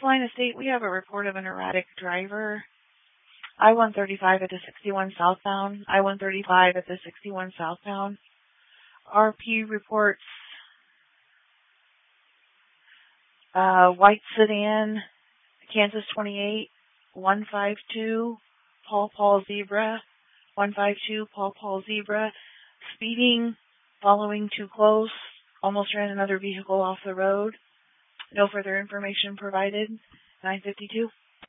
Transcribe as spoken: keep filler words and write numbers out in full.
Salina State, we have a report of an erratic driver. I one thirty-five at the sixty-one southbound. I one thirty-five at the sixty-one southbound. R P reports uh, white sedan, Kansas twenty-eight, one five two, Paul Paul Zebra, one five two, Paul Paul Zebra, speeding, following too close, almost ran another vehicle off the road. No further information provided. nine fifty-two.